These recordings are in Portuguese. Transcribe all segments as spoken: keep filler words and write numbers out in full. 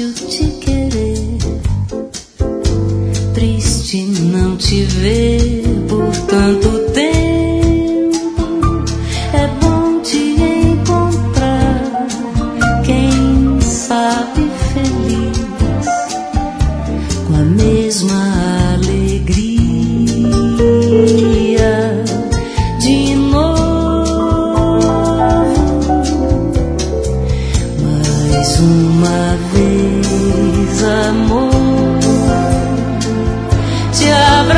fácil te querer, triste não te ver por tanto tempo. É bom te encontrar, quem sabe feliz, com a mesma alegria de novo. Mais uma vez, amor, te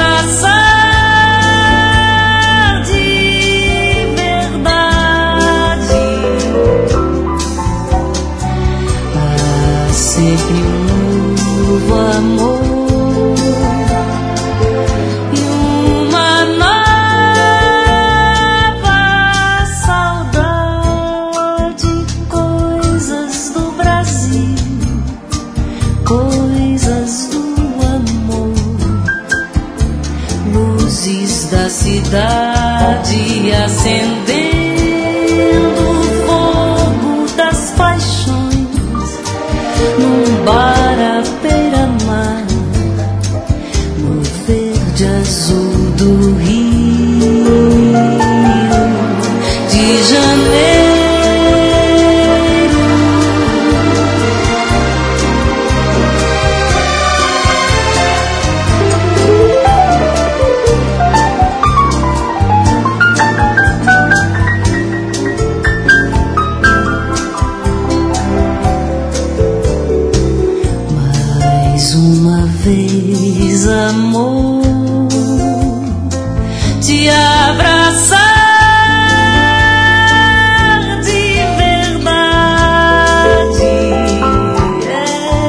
abraçar de verdade. Há sempre um novo amor e uma nova saudade. Coisas do Brasil, coisas do luzes da cidade acendendo o fogo das paixões, num bar à beira-mar, no verde azul do Rio de Janeiro. Uma vez, amor, te abraçar de verdade. É.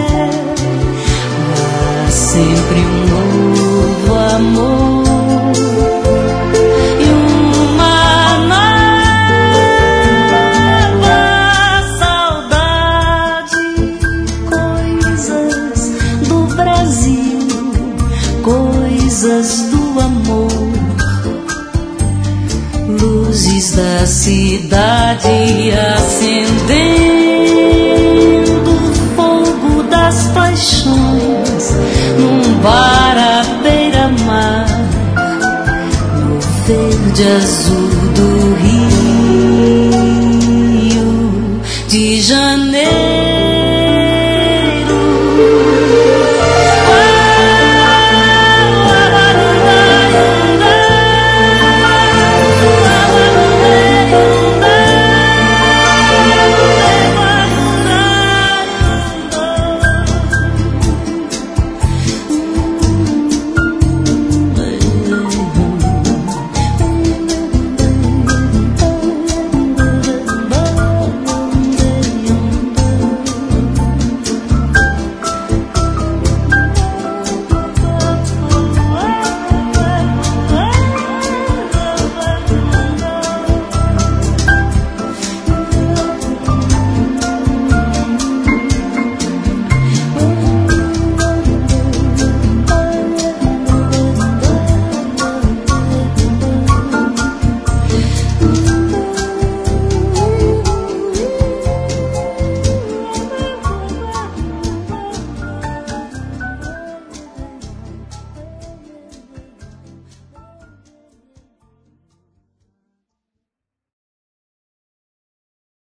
Há sempre um novo amor e uma nova saudade. Coisas do Brasil, coisas do amor, luzes da cidade acendendo o fogo das paixões, num bar à beira-mar, no verde azul